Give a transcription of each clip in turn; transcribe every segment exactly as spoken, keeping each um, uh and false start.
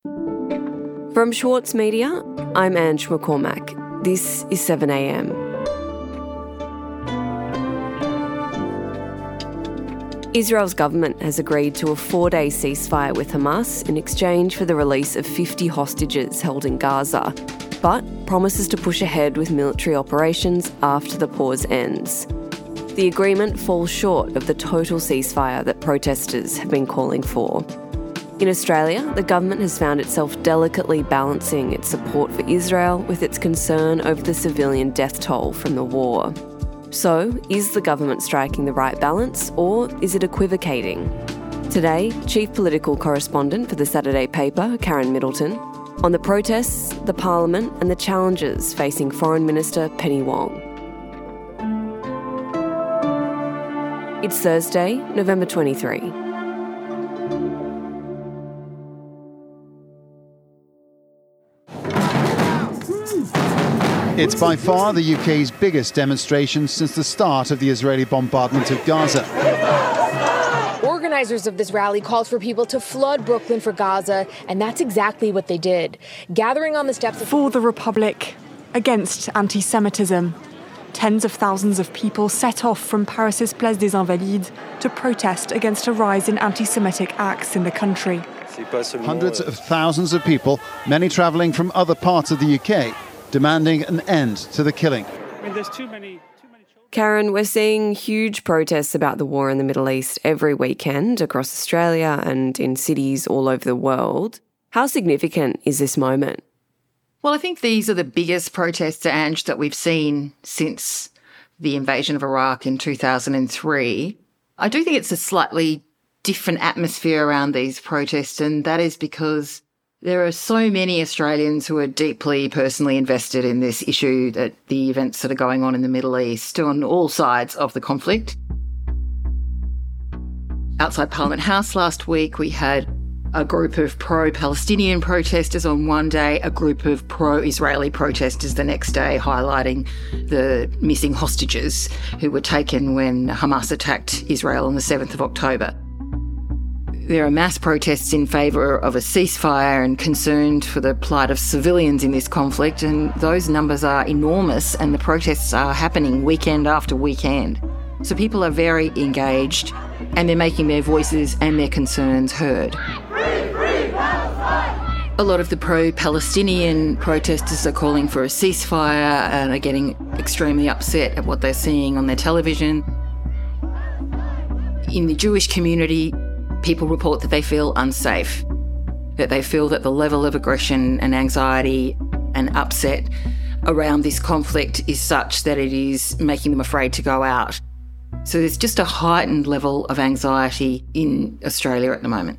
From Schwartz Media, I'm Ange McCormack. This is seven a m. Israel's government has agreed to a four-day ceasefire with Hamas in exchange for the release of fifty hostages held in Gaza, but promises to push ahead with military operations after the pause ends. The agreement falls short of the total ceasefire that protesters have been calling for. In Australia, the government has found itself delicately balancing its support for Israel with its concern over the civilian death toll from the war. So, is the government striking the right balance, or is it equivocating? Today, Chief Political Correspondent for the Saturday paper, Karen Middleton, on the protests, the Parliament and the challenges facing Foreign Minister Penny Wong. It's Thursday, November twenty-third. It's by far the U K's biggest demonstration since the start of the Israeli bombardment of Gaza. Organisers of this rally called for people to flood Brooklyn for Gaza, and that's exactly what they did. Gathering on the steps of... For the Republic, against anti-Semitism. Tens of thousands of people set off from Paris's Place des Invalides to protest against a rise in anti-Semitic acts in the country. Hundreds of thousands of people, many travelling from other parts of the U K, demanding an end to the killing. I mean, there's too many, too many Karen, we're seeing huge protests about the war in the Middle East every weekend across Australia and in cities all over the world. How significant is this moment? Well, I think these are the biggest protests, Ange, that we've seen since the invasion of Iraq in two thousand three. I do think it's a slightly different atmosphere around these protests, and that is because there are so many Australians who are deeply personally invested in this issue, that the events that are going on in the Middle East on all sides of the conflict. Outside Parliament House last week, we had a group of pro-Palestinian protesters on one day, a group of pro-Israeli protesters the next day, highlighting the missing hostages who were taken when Hamas attacked Israel on the seventh of October. There are mass protests in favour of a ceasefire and concerned for the plight of civilians in this conflict, and those numbers are enormous, and the protests are happening weekend after weekend. So people are very engaged, and they're making their voices and their concerns heard. A lot of the pro-Palestinian protesters are calling for a ceasefire and are getting extremely upset at what they're seeing on their television. In the Jewish community, people report that they feel unsafe, that they feel that the level of aggression and anxiety and upset around this conflict is such that it is making them afraid to go out. So there's just a heightened level of anxiety in Australia at the moment.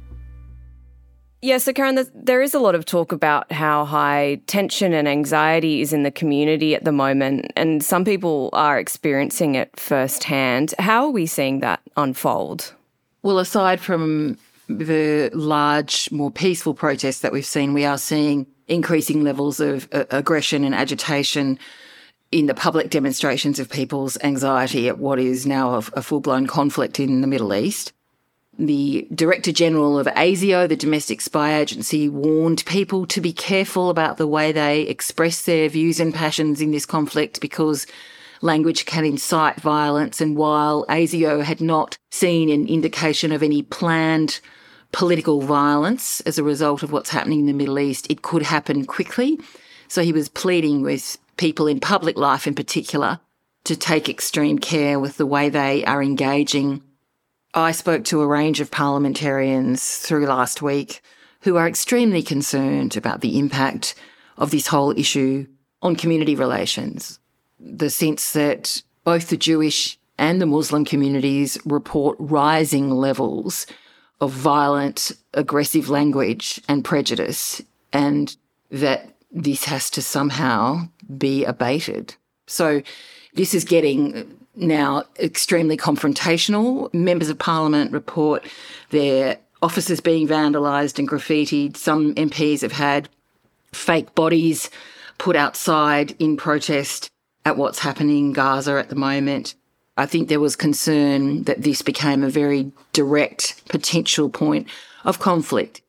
Yeah, so Karen, there is a lot of talk about how high tension and anxiety is in the community at the moment, and some people are experiencing it firsthand. How are we seeing that unfold? Well, aside from the large, more peaceful protests that we've seen, we are seeing increasing levels of uh, aggression and agitation in the public demonstrations of people's anxiety at what is now a, a full-blown conflict in the Middle East. The Director General of ASIO, the domestic spy agency, warned people to be careful about the way they express their views and passions in this conflict because language can incite violence, and while ASIO had not seen an indication of any planned political violence as a result of what's happening in the Middle East, it could happen quickly. So he was pleading with people in public life in particular to take extreme care with the way they are engaging. I spoke to a range of parliamentarians through last week who are extremely concerned about the impact of this whole issue on community relations. The sense that both the Jewish and the Muslim communities report rising levels of violent, aggressive language and prejudice, and that this has to somehow be abated. So this is getting now extremely confrontational. Members of Parliament report their offices being vandalised and graffitied. Some M Ps have had fake bodies put outside in protest at what's happening in Gaza at the moment. I think there was concern that this became a very direct potential point of conflict.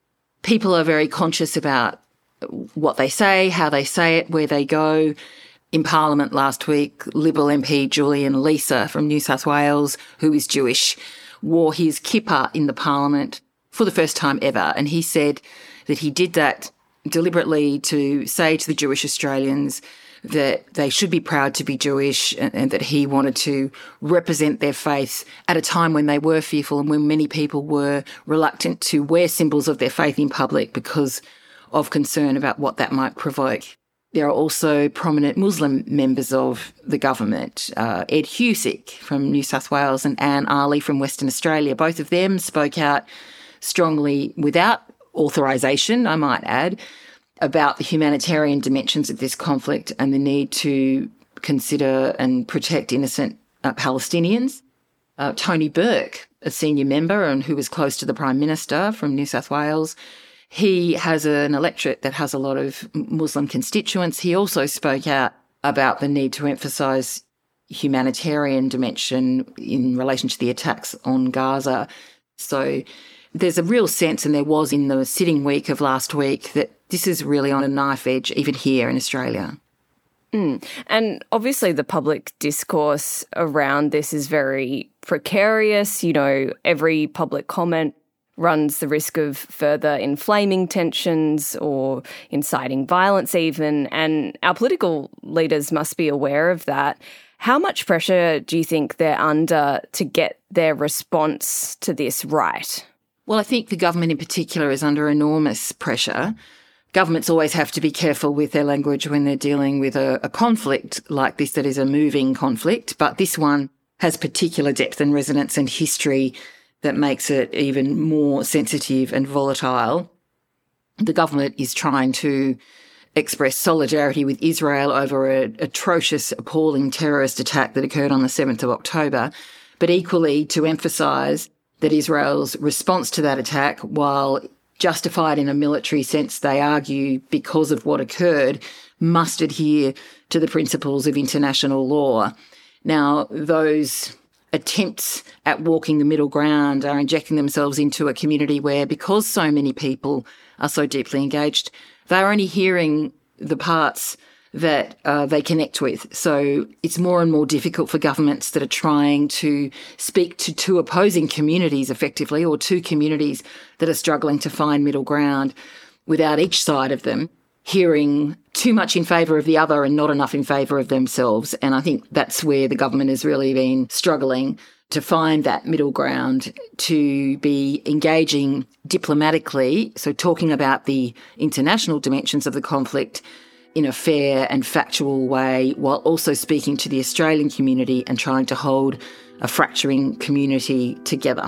people are very conscious about what they say, how they say it, where they go. In Parliament last week, Liberal M P Julian Leeser from New South Wales, who is Jewish, wore his kippah in the Parliament for the first time ever. And he said that he did that deliberately to say to the Jewish Australians that they should be proud to be Jewish, and, and that he wanted to represent their faith at a time when they were fearful and when many people were reluctant to wear symbols of their faith in public because of concern about what that might provoke. There are also prominent Muslim members of the government, uh, Ed Husic from New South Wales and Anne Ali from Western Australia. Both of them spoke out strongly, without authorisation, I might add, about the humanitarian dimensions of this conflict and the need to consider and protect innocent uh, Palestinians. Uh, Tony Burke, a senior member and who was close to the Prime Minister from New South Wales, he has an electorate that has a lot of Muslim constituents. He also spoke out about the need to emphasise humanitarian dimension in relation to the attacks on Gaza. So there's a real sense, and there was in the sitting week of last week, that this is really on a knife edge, even here in Australia. Mm. And obviously the public discourse around this is very precarious. You know, every public comment runs the risk of further inflaming tensions or inciting violence even, and our political leaders must be aware of that. How much pressure do you think they're under to get their response to this right? Well, I think the government in particular is under enormous pressure. Governments always have to be careful with their language when they're dealing with a, a conflict like this that is a moving conflict, but this one has particular depth and resonance and history that makes it even more sensitive and volatile. The government is trying to express solidarity with Israel over an atrocious, appalling terrorist attack that occurred on the seventh of October, but equally to emphasise that Israel's response to that attack, while justified in a military sense, they argue, because of what occurred, must adhere to the principles of international law. Now, those attempts at walking the middle ground are injecting themselves into a community where, because so many people are so deeply engaged, they're only hearing the parts that uh, they connect with. So it's more and more difficult for governments that are trying to speak to two opposing communities effectively, or two communities that are struggling to find middle ground, without each side of them hearing too much in favour of the other and not enough in favour of themselves. And I think that's where the government has really been struggling to find that middle ground, to be engaging diplomatically, so talking about the international dimensions of the conflict in a fair and factual way, while also speaking to the Australian community and trying to hold a fracturing community together.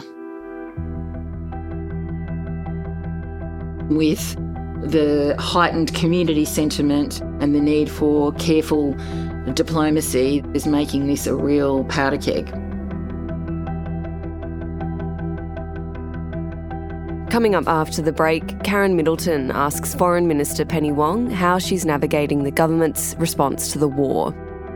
With the heightened community sentiment and the need for careful diplomacy is making this a real powder keg. Coming up after the break, Karen Middleton asks Foreign Minister Penny Wong how she's navigating the government's response to the war.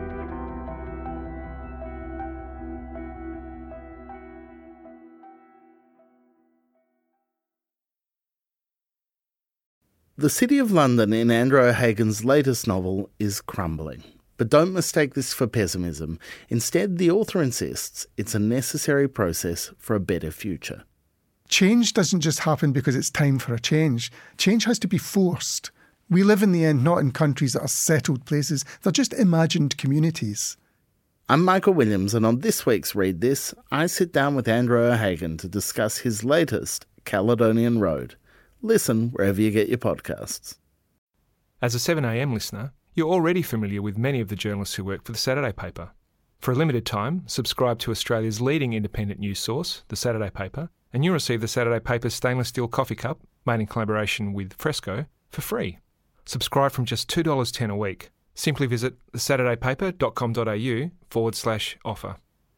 The City of London in Andrew O'Hagan's latest novel is crumbling. But don't mistake this for pessimism. Instead, the author insists it's a necessary process for a better future. Change doesn't just happen because it's time for a change. Change has to be forced. We live in the end not in countries that are settled places. They're just imagined communities. I'm Michael Williams, and on this week's Read This, I sit down with Andrew O'Hagan to discuss his latest, Caledonian Road. Listen wherever you get your podcasts. As a seven a m listener, you're already familiar with many of the journalists who work for the Saturday Paper. For a limited time, subscribe to Australia's leading independent news source, the Saturday Paper, and you'll receive the Saturday Paper's stainless steel coffee cup, made in collaboration with Fresco, for free. Subscribe from just two dollars ten a week. Simply visit thesaturdaypaper.com.au forward slash offer.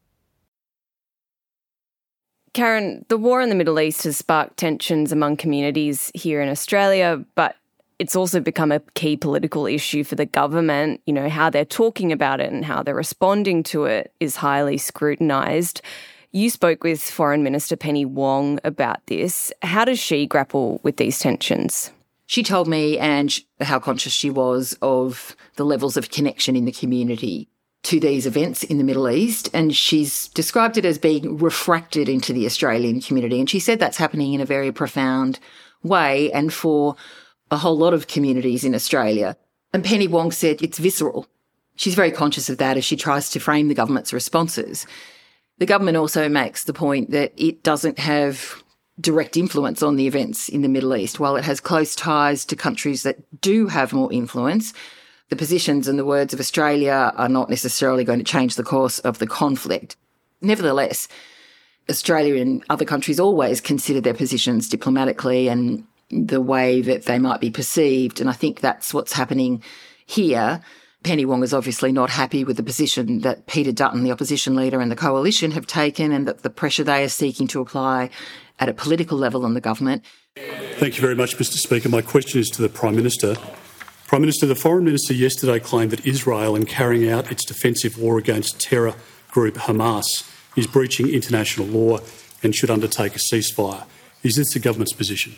Karen, the war in the Middle East has sparked tensions among communities here in Australia, but it's also become a key political issue for the government. You know, how they're talking about it and how they're responding to it is highly scrutinised. You spoke with Foreign Minister Penny Wong about this. How does she grapple with these tensions? She told me and how conscious she was of the levels of connection in the community to these events in the Middle East, and she's described it as being refracted into the Australian community. And she said that's happening in a very profound way and for a whole lot of communities in Australia. And Penny Wong said it's visceral. She's very conscious of that as she tries to frame the government's responses. The government also makes the point that it doesn't have direct influence on the events in the Middle East. While it has close ties to countries that do have more influence, the positions and the words of Australia are not necessarily going to change the course of the conflict. Nevertheless, Australia and other countries always consider their positions diplomatically and the way that they might be perceived, and I think that's what's happening here. Penny Wong is obviously not happy with the position that Peter Dutton, the opposition leader, and the coalition have taken, and that the pressure they are seeking to apply at a political level on the government. Thank you very much, Mister Speaker. My question is to the Prime Minister. Prime Minister, the Foreign Minister yesterday claimed that Israel, in carrying out its defensive war against terror group Hamas, is breaching international law and should undertake a ceasefire. Is this the government's position?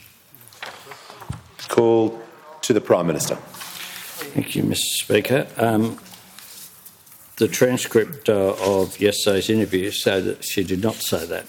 Call to the Prime Minister. Thank you, Mister Speaker. Um, the transcript uh, of yesterday's interview said that she did not say that.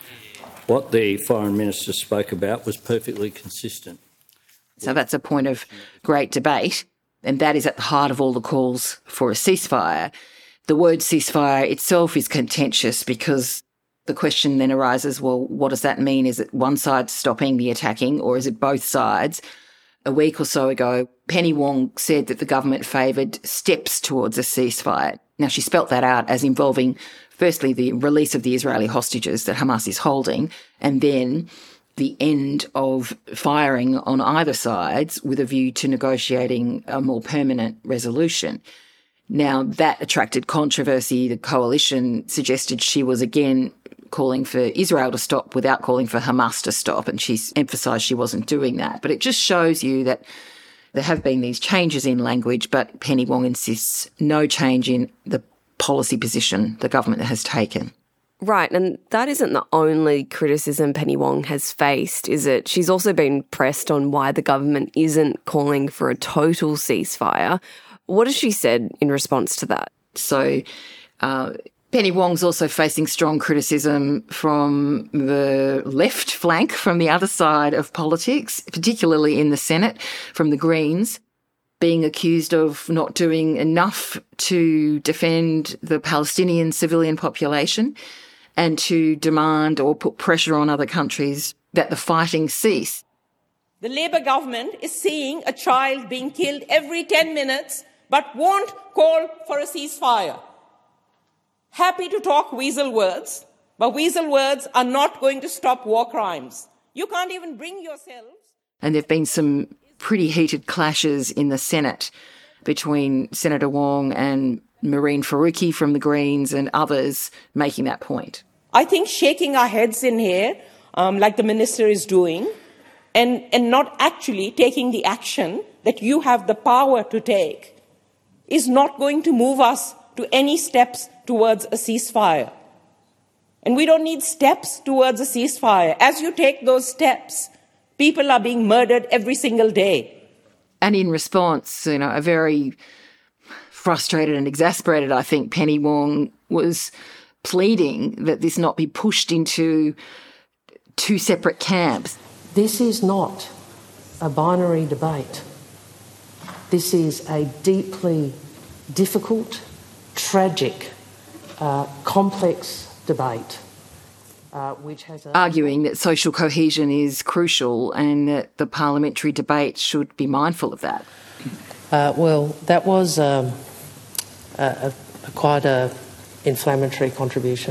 What the Foreign Minister spoke about was perfectly consistent. So that's a point of great debate, and that is at the heart of all the calls for a ceasefire. The word ceasefire itself is contentious because the question then arises, well, what does that mean? Is it one side stopping the attacking, or is it both sides? A week or so ago, Penny Wong said that the government favoured steps towards a ceasefire. Now, she spelt that out as involving, firstly, the release of the Israeli hostages that Hamas is holding, and then the end of firing on either sides with a view to negotiating a more permanent resolution. Now, that attracted controversy. The coalition suggested she was again calling for Israel to stop without calling for Hamas to stop, and she's emphasised she wasn't doing that. But it just shows you that there have been these changes in language, but Penny Wong insists no change in the policy position the government has taken. Right, and that isn't the only criticism Penny Wong has faced, is it? She's also been pressed on why the government isn't calling for a total ceasefire. What has she said in response to that? So uh, Penny Wong's also facing strong criticism from the left flank, from the other side of politics, particularly in the Senate, from the Greens, being accused of not doing enough to defend the Palestinian civilian population and to demand or put pressure on other countries that the fighting cease. The Labour government is seeing a child being killed every ten minutes but won't call for a ceasefire. Happy to talk weasel words, but weasel words are not going to stop war crimes. You can't even bring yourselves. And there have been some pretty heated clashes in the Senate between Senator Wong and Mehreen Faruqi from the Greens and others making that point. I think shaking our heads in here, um, like the minister is doing, and, and not actually taking the action that you have the power to take, is not going to move us to any steps towards a ceasefire. And we don't need steps towards a ceasefire. As you take those steps, people are being murdered every single day. And in response, you know, a very frustrated and exasperated, I think, Penny Wong was pleading that this not be pushed into two separate camps. This is not a binary debate. This is a deeply difficult, tragic, uh, complex debate. Uh, which has a- Arguing that social cohesion is crucial and that the parliamentary debate should be mindful of that. Uh, well, that was um, a, a, quite a inflammatory contribution.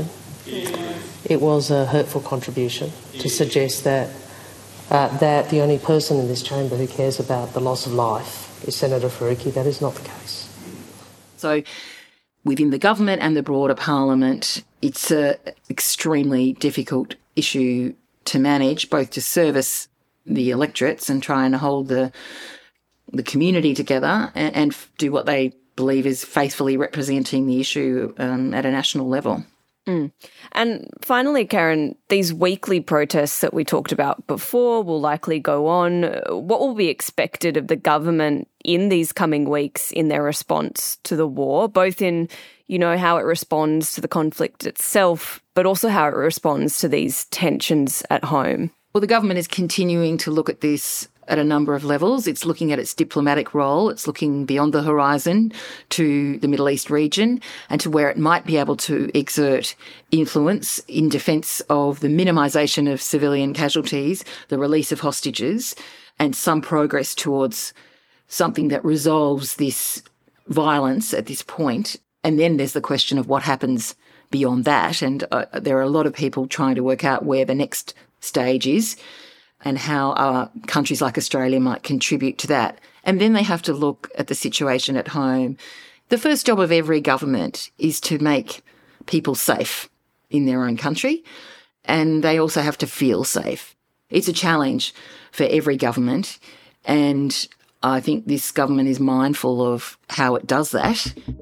It was a hurtful contribution to suggest that uh, that the only person in this chamber who cares about the loss of life is Senator Faruqi. That is not the case. So within the government and the broader parliament, it's an extremely difficult issue to manage, both to service the electorates and try and hold the the community together and, and do what they believe is faithfully representing the issue um, at a national level. Mm. And finally, Karen, these weekly protests that we talked about before will likely go on. What will be expected of the government in these coming weeks in their response to the war, both in, you know, how it responds to the conflict itself, but also how it responds to these tensions at home? Well, the government is continuing to look at this at a number of levels. It's looking at its diplomatic role. It's looking beyond the horizon to the Middle East region and to where it might be able to exert influence in defence of the minimisation of civilian casualties, the release of hostages, and some progress towards something that resolves this violence at this point. And then there's the question of what happens beyond that. And uh, there are a lot of people trying to work out where the next stage is and how uh, countries like Australia might contribute to that. And then they have to look at the situation at home. The first job of every government is to make people safe in their own country, and they also have to feel safe. It's a challenge for every government, and I think this government is mindful of how it does that.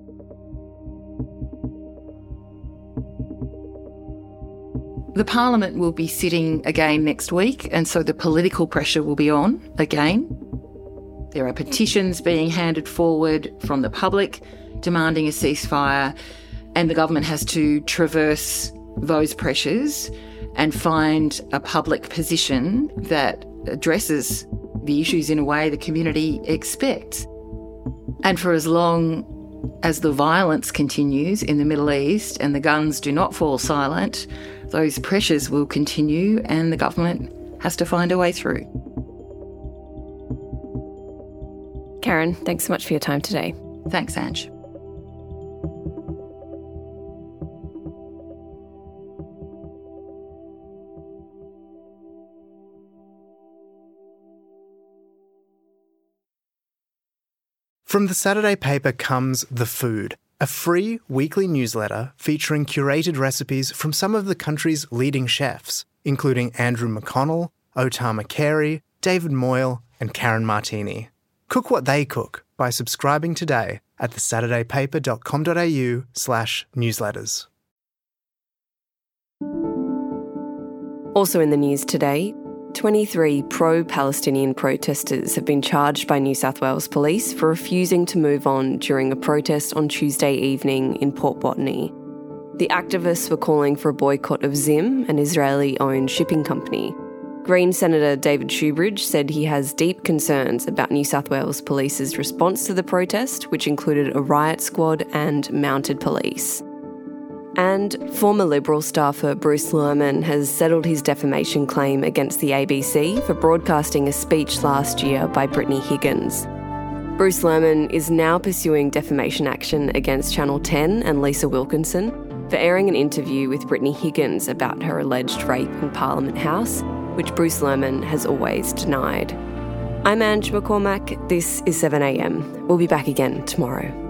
The Parliament will be sitting again next week, and so the political pressure will be on again. There are petitions being handed forward from the public demanding a ceasefire, and the government has to traverse those pressures and find a public position that addresses the issues in a way the community expects. And for as long as the violence continues in the Middle East and the guns do not fall silent, those pressures will continue and the government has to find a way through. Karen, thanks so much for your time today. Thanks, Ange. From the Saturday paper comes The Food, a free weekly newsletter featuring curated recipes from some of the country's leading chefs, including Andrew McConnell, Otama Carey, David Moyle and Karen Martini. Cook what they cook by subscribing today at thesaturdaypaper.com.au slash newsletters. Also in the news today, twenty-three pro-Palestinian protesters have been charged by New South Wales Police for refusing to move on during a protest on Tuesday evening in Port Botany. The activists were calling for a boycott of Zim, an Israeli-owned shipping company. Green Senator David Shoebridge said he has deep concerns about New South Wales Police's response to the protest, which included a riot squad and mounted police. And former Liberal staffer Bruce Lerman has settled his defamation claim against the A B C for broadcasting a speech last year by Brittany Higgins. Bruce Lerman is now pursuing defamation action against Channel ten and Lisa Wilkinson for airing an interview with Brittany Higgins about her alleged rape in Parliament House, which Bruce Lerman has always denied. I'm Ange McCormack. This is seven a m. We'll be back again tomorrow.